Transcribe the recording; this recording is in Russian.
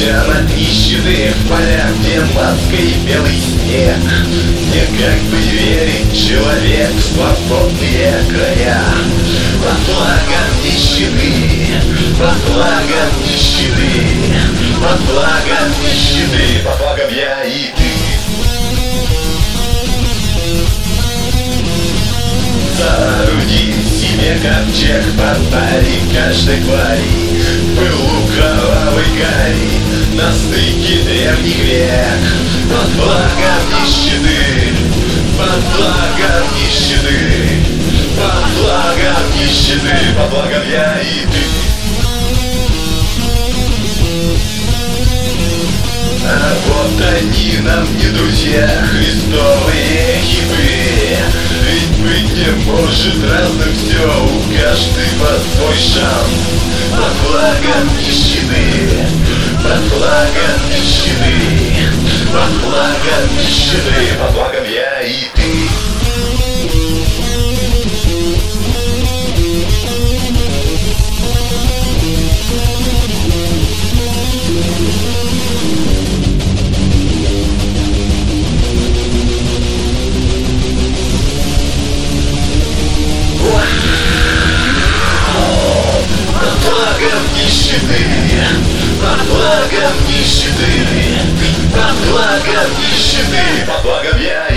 Уйдя от нищеты в полях, где маска и белый снег, мне как бы верить человек в свободные края. Под флагом нищеты, под флагом нищеты, под флагом нищеты, под флагом я и ты. Сооруди себе ковчег, подпали каждой твари, был у кровавой гари на стыке древних век. Под флагом нищеты, под флагом нищеты, под флагом нищеты, под флагом я и ты. А вот они нам не друзья, христовые хипы. Ведь быть не может разных все, у каждого свой шанс. Под флагом нищеты, под флагом нищеты, под флагом нищеты, под флагом я и ты. Под флагом нищеты, под флагом нищеты, под флагом я